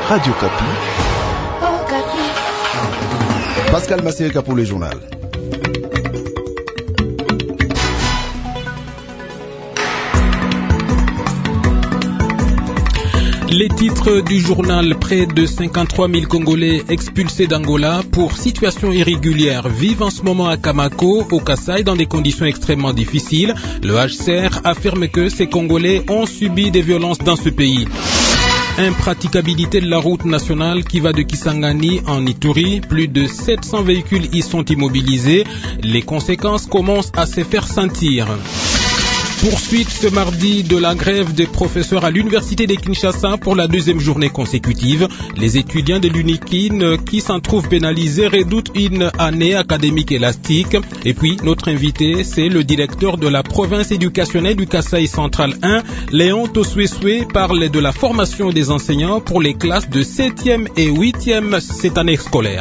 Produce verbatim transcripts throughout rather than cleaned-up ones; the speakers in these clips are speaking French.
Radio Kapi. Oh, Kapi. Pascal Massirika pour le journal. Les titres du journal: près de cinquante-trois mille Congolais expulsés d'Angola pour situation irrégulière vivent en ce moment à Kamako, au Kasaï, dans des conditions extrêmement difficiles. Le H C R affirme que ces Congolais ont subi des violences dans ce pays. Impraticabilité de la route nationale qui va de Kisangani en Ituri. Plus de sept cents véhicules y sont immobilisés. Les conséquences commencent à se faire sentir. Poursuite ce mardi de la grève des professeurs à l'université de Kinshasa pour la deuxième journée consécutive. Les étudiants de l'UNIKIN qui s'en trouvent pénalisés redoutent une année académique élastique. Et puis notre invité, c'est le directeur de la province éducationnelle du Kasaï central un, Léon Tosuesue, parle de la formation des enseignants pour les classes de septième et huitième cette année scolaire.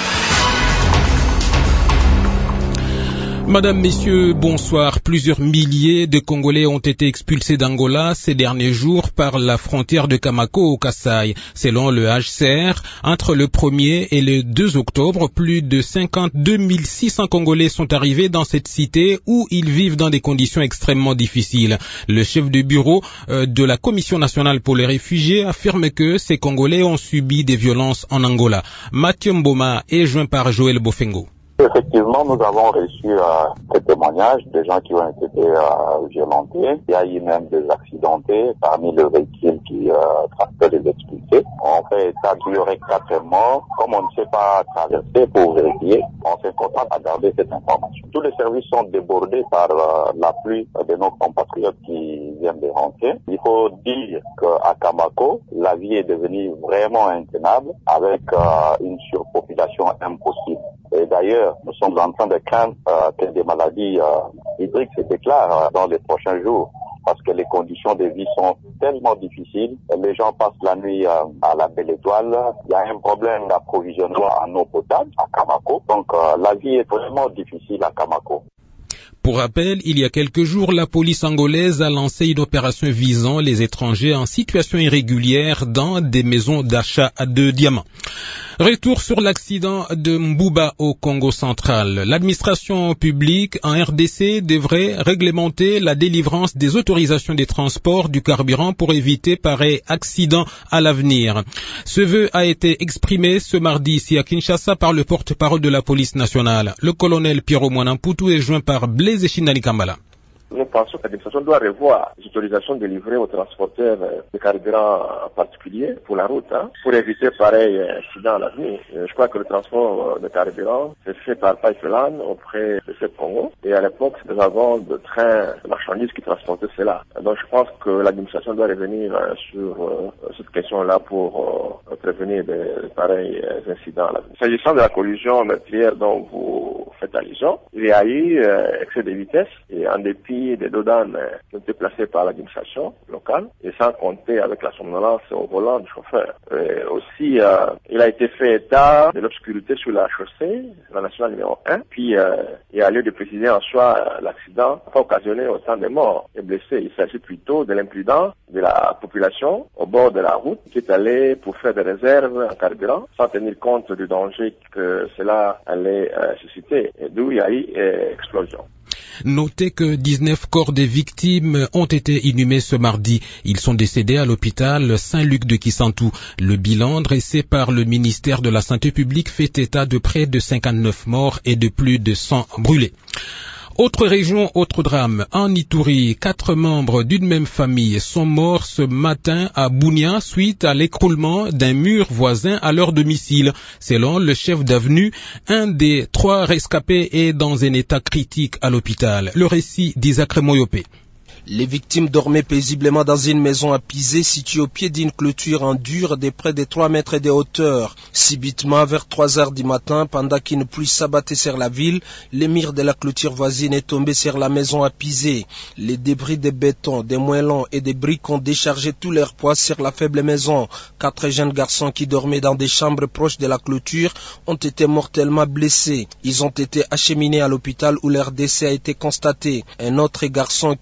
Madame, Messieurs, bonsoir. Plusieurs milliers de Congolais ont été expulsés d'Angola ces derniers jours par la frontière de Kamako au Kasaï. Selon le H C R, entre le premier et le deux octobre, plus de cinquante-deux mille six cents Congolais sont arrivés dans cette cité où ils vivent dans des conditions extrêmement difficiles. Le chef de bureau de la Commission nationale pour les réfugiés affirme que ces Congolais ont subi des violences en Angola. Mathieu Mboma est joint par Joël Bofengo. Effectivement, nous avons reçu euh, des témoignages de gens qui ont été euh, violentés. Il y a eu même des accidentés parmi les véhicules qui euh, transportent les expulsés. On fait état qu'il y aurait quatre morts. Comme on ne sait pas traverser pour vérifier, on se contente à garder cette information. Tous les services sont débordés par euh, l'appui de nos compatriotes qui viennent de rentrer. Il faut dire qu'à Kamako, la vie est devenue vraiment intenable avec euh, une surpopulation impossible. Et d'ailleurs, nous sommes en train de craindre euh, que des maladies euh, hydriques se déclarent euh, dans les prochains jours, parce que les conditions de vie sont tellement difficiles. Les gens passent la nuit euh, à la Belle Étoile. Il y a un problème d'approvisionnement en eau potable à Kamako. Donc euh, la vie est vraiment difficile à Kamako. Pour rappel, il y a quelques jours, la police angolaise a lancé une opération visant les étrangers en situation irrégulière dans des maisons d'achat de diamants. Retour sur l'accident de Mbouba au Congo central. L'administration publique en R D C devrait réglementer la délivrance des autorisations de transport du carburant pour éviter pareil accident à l'avenir. Ce vœu a été exprimé ce mardi ici à Kinshasa par le porte-parole de la police nationale. Le colonel Pierrot Mwanamputu est joint par Blaise Eshindani Kambala. Nous pensons que l'administration doit revoir les autorisations délivrées aux transporteurs de carburant particuliers pour la route, hein, pour éviter pareil incident à l'avenir. Je crois que le transport de carburant est fait par pipeline auprès de ce Congo. Et à l'époque, nous avons de trains de marchandises qui transportaient cela. Donc je pense que l'administration doit revenir sur cette question-là pour prévenir de pareils incidents à l'avenir. S'agissant de la collision meurtrière dont vous faites allusion, il y a eu excès de vitesse et en dépit des douanes qui ont été placés par l'administration locale et sans compter avec la somnolence au volant du chauffeur. Et aussi, euh, il a été fait état de l'obscurité sur la chaussée, la nationale numéro un, puis euh, il y a lieu de préciser en soi euh, l'accident n'a pas occasionné autant de morts et blessés. Il s'agit plutôt de l'imprudence de la population au bord de la route qui est allée pour faire des réserves en carburant sans tenir compte du danger que cela allait euh, susciter, et d'où il y a eu euh, explosion. Notez que dix-neuf corps des victimes ont été inhumés ce mardi. Ils sont décédés à l'hôpital Saint-Luc de Kisantu. Le bilan dressé par le ministère de la Santé publique fait état de près de cinquante-neuf morts et de plus de cent brûlés. Autre région, autre drame. En Ituri, quatre membres d'une même famille sont morts ce matin à Bunia suite à l'écroulement d'un mur voisin à leur domicile. Selon le chef d'avenue, un des trois rescapés est dans un état critique à l'hôpital. Le récit d'Isaac Remoyopé. Les victimes dormaient paisiblement dans une maison à Pisé située au pied d'une clôture en dur de près de trois mètres de hauteur. Subitement, vers trois heures du matin, pendant qu'une pluie s'abattait sur la ville, le mur de la clôture voisine est tombé sur la maison à Pisé. Les débris de béton, des moellons et des briques ont déchargé tout leur poids sur la faible maison. Quatre jeunes garçons qui dormaient dans des chambres proches de la clôture ont été mortellement blessés. Ils ont été acheminés à l'hôpital où leur décès a été constaté. Un autre garçon qui est dans un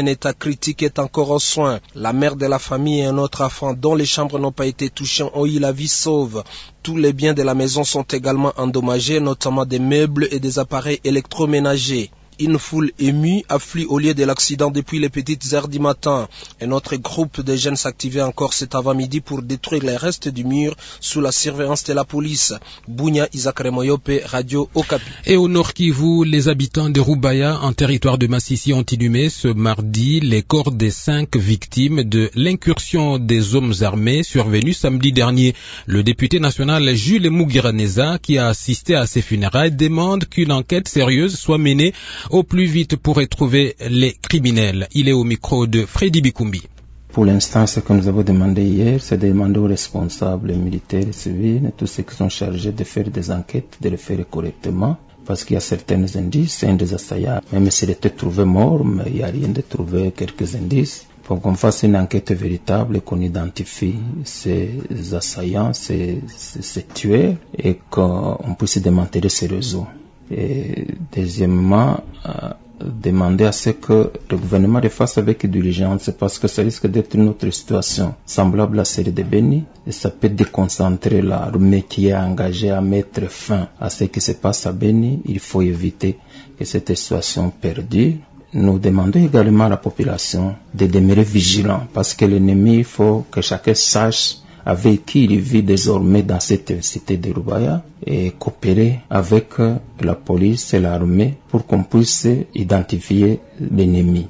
un état critique est encore en soins. La mère de la famille et un autre enfant dont les chambres n'ont pas été touchées ont eu la vie sauve. Tous les biens de la maison sont également endommagés, notamment des meubles et des appareils électroménagers. Une foule émue afflue au lieu de l'accident depuis les petites heures du matin. Un autre groupe de jeunes s'activait encore cet avant-midi pour détruire les restes du mur sous la surveillance de la police. Bounia Isaac Remoyope, Radio Okapi. Et au Nord Kivu, les habitants de Rubaya, en territoire de Massissi, ont inhumé ce mardi les corps des cinq victimes de l'incursion des hommes armés survenue samedi dernier. Le député national Jules Mugiraneza, qui a assisté à ces funérailles, demande qu'une enquête sérieuse soit menée au plus vite pour retrouver les criminels. Il est au micro de Freddy Bikumbi. Pour l'instant, ce que nous avons demandé hier, c'est de demander aux responsables militaires et civils, tous ceux qui sont chargés de faire des enquêtes, de les faire correctement, parce qu'il y a certains indices, un des assaillants, même s'il était trouvé mort, mais il n'y a rien de trouvé, quelques indices, pour qu'on fasse une enquête véritable et qu'on identifie ces assaillants, ces, ces, ces tueurs, et qu'on puisse démanteler ces réseaux. Et deuxièmement, euh, demander à ce que le gouvernement le fasse avec diligence, parce que ça risque d'être une autre situation semblable à celle de Beni, et ça peut déconcentrer l'armée qui est engagée à mettre fin à ce qui se passe à Beni. Il faut éviter que cette situation perdure. Nous demandons également à la population de demeurer vigilant, parce que l'ennemi, il faut que chacun sache avec qui il vit désormais dans cette cité de Rubaya, et coopérer avec la police et l'armée pour qu'on puisse identifier l'ennemi.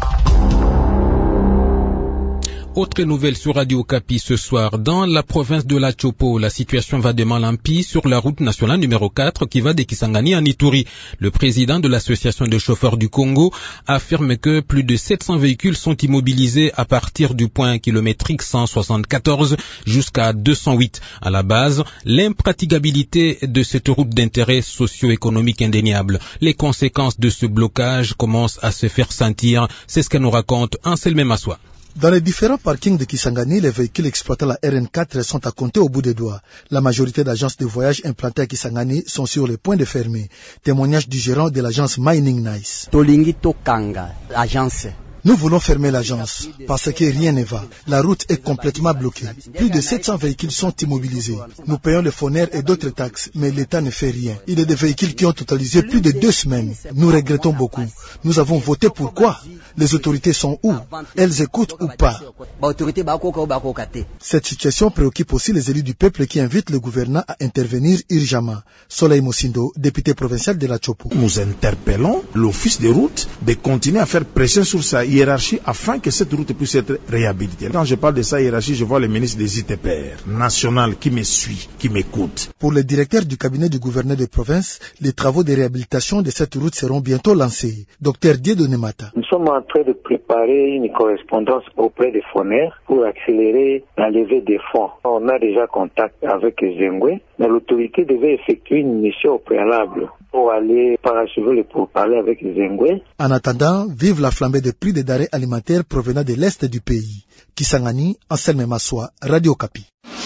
Autre nouvelle sur Radio Okapi ce soir. Dans la province de la Chopo, la situation va de mal en pis sur la route nationale numéro quatre qui va de Kisangani à Ituri. Le président de l'association de chauffeurs du Congo affirme que plus de sept cents véhicules sont immobilisés à partir du point kilométrique cent soixante-quatorze jusqu'à deux cent huit. À la base, l'impraticabilité de cette route d'intérêt socio-économique indéniable. Les conséquences de ce blocage commencent à se faire sentir. C'est ce qu'elle nous raconte Anselme Massoua. Dans les différents parkings de Kisangani, les véhicules exploitant la R N quatre sont à compter au bout des doigts. La majorité d'agences de voyage implantées à Kisangani sont sur le point de fermer. Témoignage du gérant de l'agence Mining Nice. Tolingi Tokanga, l'agence. Nous voulons fermer l'agence parce que rien ne va. La route est complètement bloquée. Plus de sept cents véhicules sont immobilisés. Nous payons les fournières et d'autres taxes, mais l'État ne fait rien. Il y a des véhicules qui ont totalisé plus de deux semaines. Nous regrettons beaucoup. Nous avons voté pour quoi? Les autorités sont où? Elles écoutent ou pas? Cette situation préoccupe aussi les élus du peuple qui invitent le gouvernement à intervenir urgemment. Soleil Mosindo, député provincial de la Chopo. Nous interpellons l'office des routes de continuer à faire pression sur sa hiérarchie afin que cette route puisse être réhabilitée. Quand je parle de sa hiérarchie, je vois le ministre des I T P R national qui me suit, qui m'écoute. Pour le directeur du cabinet du gouverneur de province, les travaux de réhabilitation de cette route seront bientôt lancés. Docteur Dieudonné Mata. Nous sommes en train de préparer une correspondance auprès des fournières pour accélérer la levée des fonds. On a déjà contact avec Zengwe, mais l'autorité devait effectuer une mission au préalable pour aller parachever le pourparlers avec Zengwe. En attendant, vive la flambée des prix des denrées alimentaires provenant de l'Est du pays. Kisangani, Anselme Massoua, Radio Okapi.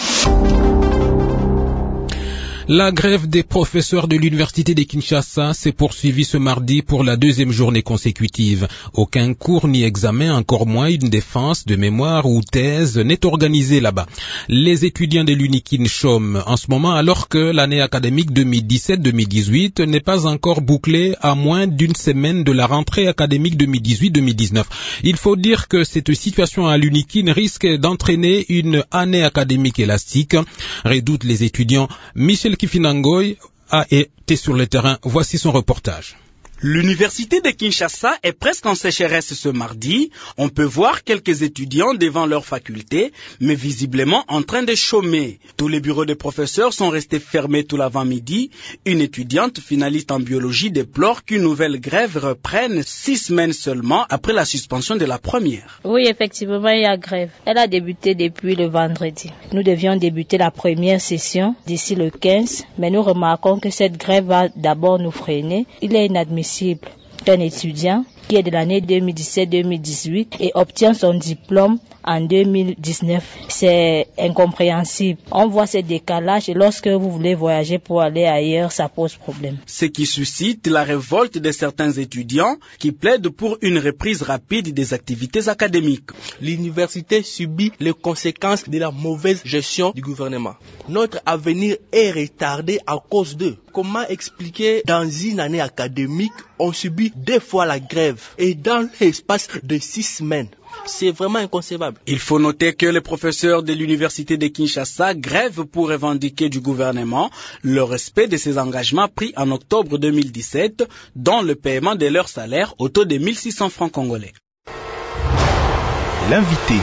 La grève des professeurs de l'université de Kinshasa s'est poursuivie ce mardi pour la deuxième journée consécutive. Aucun cours ni examen, encore moins une défense de mémoire ou thèse n'est organisé là-bas. Les étudiants de l'Unikin chôment en ce moment alors que l'année académique deux mille dix-sept deux mille dix-huit n'est pas encore bouclée à moins d'une semaine de la rentrée académique deux mille dix-huit deux mille dix-neuf. Il faut dire que cette situation à l'Unikin risque d'entraîner une année académique élastique, redoutent les étudiants. Michel Kifinangoy a été sur le terrain. Voici son reportage. L'université de Kinshasa est presque en sécheresse ce mardi. On peut voir quelques étudiants devant leur faculté, mais visiblement en train de chômer. Tous les bureaux des professeurs sont restés fermés tout l'avant-midi. Une étudiante finaliste en biologie déplore qu'une nouvelle grève reprenne six semaines seulement après la suspension de la première. Oui, effectivement, il y a grève. Elle a débuté depuis le vendredi. Nous devions débuter la première session d'ici le quinze, mais nous remarquons que cette grève va d'abord nous freiner. Il est inadmissible qu'un étudiant qui est de l'année deux mille dix-sept deux mille dix-huit et obtient son diplôme en deux mille dix-neuf. C'est incompréhensible. On voit ce décalage et lorsque vous voulez voyager pour aller ailleurs, ça pose problème. Ce qui suscite la révolte de certains étudiants qui plaident pour une reprise rapide des activités académiques. L'université subit les conséquences de la mauvaise gestion du gouvernement. Notre avenir est retardé à cause d'eux. Comment expliquer dans une année académique, on subit deux fois la grève et dans l'espace de six semaines? C'est vraiment inconcevable. Il faut noter que les professeurs de l'université de Kinshasa grèvent pour revendiquer du gouvernement le respect de ses engagements pris en octobre deux mille dix-sept, dont le paiement de leur salaire au taux de mille six cents francs congolais. L'invité.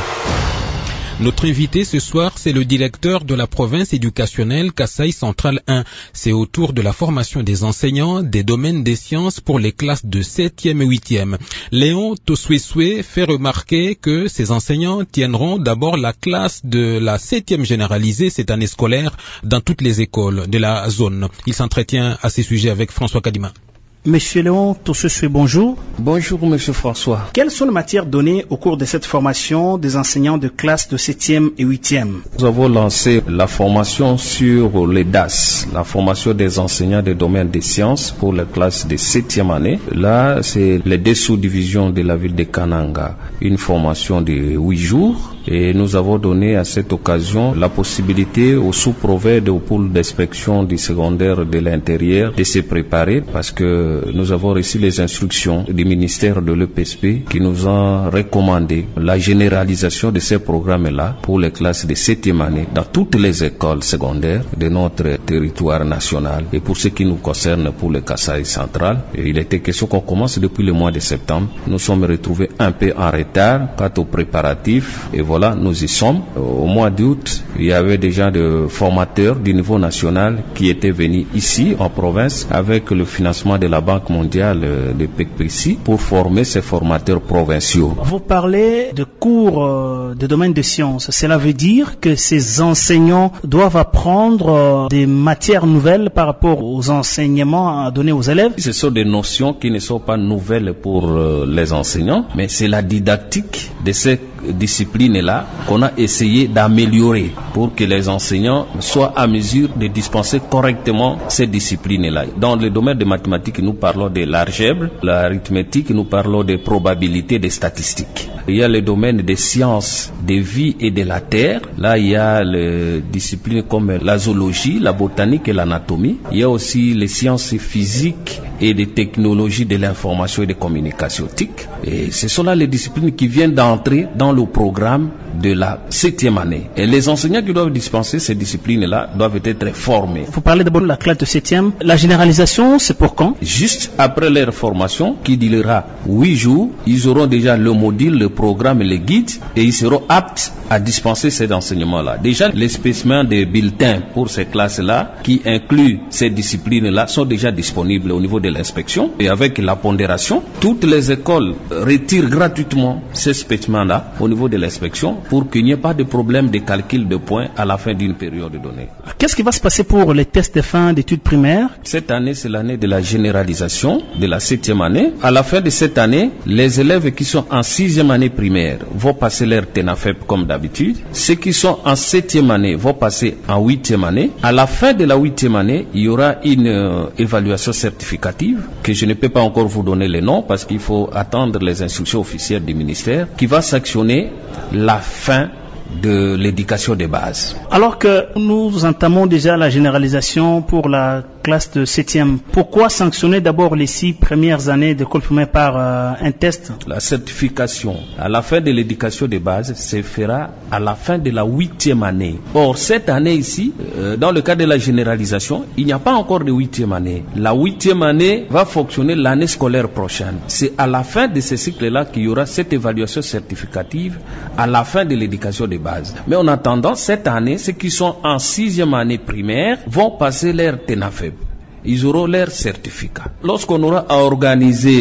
Notre invité ce soir, c'est le directeur de la province éducationnelle Kasaï Central un. C'est autour de la formation des enseignants des domaines des sciences pour les classes de septième et huitième. Léon Tosweswe fait remarquer que ces enseignants tiendront d'abord la classe de la septième généralisée cette année scolaire dans toutes les écoles de la zone. Il s'entretient à ces sujets avec François Kadima. Monsieur Léon Tosweswe, bonjour. Bonjour, monsieur François. Quelles sont les matières données au cours de cette formation des enseignants de classe de septième et huitième? Nous avons lancé la formation sur les D A S, la formation des enseignants des domaines des sciences pour les classes de septième année. Là, c'est les deux sous-divisions de la ville de Kananga. Une formation de huit jours. Et nous avons donné à cette occasion la possibilité aux sous-provinces et aux pôles d'inspection du secondaire de l'intérieur de se préparer parce que nous avons reçu les instructions du ministère de l'E P S P qui nous ont recommandé la généralisation de ces programmes-là pour les classes de septième année dans toutes les écoles secondaires de notre territoire national. Et pour ce qui nous concerne pour le Kasaï central, il était question qu'on commence depuis le mois de septembre. Nous sommes retrouvés un peu en retard quant aux préparatifs et voilà. Voilà, nous y sommes. Au mois d'août, il y avait déjà des formateurs du niveau national qui étaient venus ici en province avec le financement de la Banque mondiale de P E C P I C pour former ces formateurs provinciaux. Vous parlez de cours euh, de domaine de sciences. Cela veut dire que ces enseignants doivent apprendre euh, des matières nouvelles par rapport aux enseignements à donner aux élèves? Ce sont des notions qui ne sont pas nouvelles pour euh, les enseignants, mais c'est la didactique de ces disciplines-là qu'on a essayé d'améliorer pour que les enseignants soient à mesure de dispenser correctement ces disciplines-là. Dans le domaine des mathématiques, nous parlons de l'algèbre, l'arithmétique, nous parlons des probabilités, des statistiques. Il y a le domaine des sciences des vies et de la terre. Là, il y a les disciplines comme la zoologie, la botanique et l'anatomie. Il y a aussi les sciences physiques et des technologies de l'information et des communications T I C. Et ce sont là les disciplines qui viennent d'entrer dans le programme de la septième année. Et les enseignants qui doivent dispenser ces disciplines-là doivent être formés. Vous parlez d'abord de la classe de septième. La généralisation, c'est pour quand? Juste après leur formation, qui durera huit jours, ils auront déjà le module, le programme et le guide, et ils seront aptes à dispenser ces enseignements-là. Déjà, les spécimens des bulletins pour ces classes-là, qui incluent ces disciplines-là, sont déjà disponibles au niveau de l'inspection. Et avec la pondération, toutes les écoles retirent gratuitement ces spécimens-là au niveau de l'inspection pour qu'il n'y ait pas de problème de calcul de points à la fin d'une période donnée. Qu'est-ce qui va se passer pour les tests de fin d'études primaires? Cette année, c'est l'année de la généralisation de la septième année. À la fin de cette année, les élèves qui sont en sixième année primaire vont passer leur TENAFEP comme d'habitude. Ceux qui sont en septième année vont passer en huitième année. À la fin de la huitième année, il y aura une euh, évaluation certificative que je ne peux pas encore vous donner les noms parce qu'il faut attendre les instructions officielles du ministère qui va sanctionner la fin de l'éducation de base. Alors que nous entamons déjà la généralisation pour la classe de septième, pourquoi sanctionner d'abord les six premières années d'école primaire par euh, un test? La certification à la fin de l'éducation de base se fera à la fin de la huitième année. Or, cette année ici, euh, dans le cas de la généralisation, il n'y a pas encore de huitième année. La huitième année va fonctionner l'année scolaire prochaine. C'est à la fin de ce cycle-là qu'il y aura cette évaluation certificative à la fin de l'éducation de base. Mais en attendant, cette année, ceux qui sont en sixième année primaire vont passer leur TENAFEP. Ils auront leur certificat. Lorsqu'on aura organisé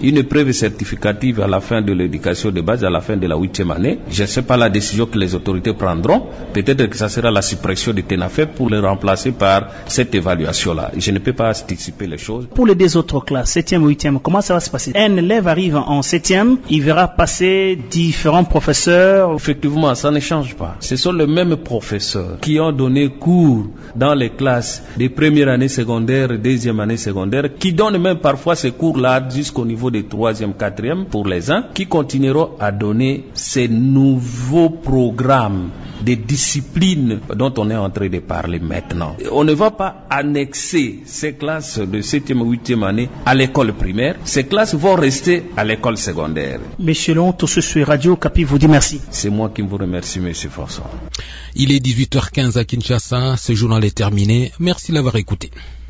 une épreuve certificative à la fin de l'éducation de base, à la fin de la huitième année. Je ne sais pas la décision que les autorités prendront. Peut-être que ça sera la suppression de TENAFEP pour le remplacer par cette évaluation-là. Je ne peux pas anticiper les choses. Pour les deux autres classes, septième, huitième, comment ça va se passer? Un élève arrive en septième, il verra passer différents professeurs. Effectivement, ça ne change pas. Ce sont les mêmes professeurs qui ont donné cours dans les classes de première année secondaire, deuxième année secondaire, qui donnent même parfois ces cours-là jusqu'au niveau de troisième, quatrième pour les uns, qui continueront à donner ces nouveaux programmes de disciplines dont on est en train de parler maintenant. On ne va pas annexer ces classes de septième ou huitième année à l'école primaire. Ces classes vont rester à l'école secondaire. Monsieur Long, tout ce sur Radio Okapi vous dit merci. C'est moi qui vous remercie, Monsieur François. Il est dix-huit heures quinze à Kinshasa. Ce journal est terminé. Merci de l'avoir écouté.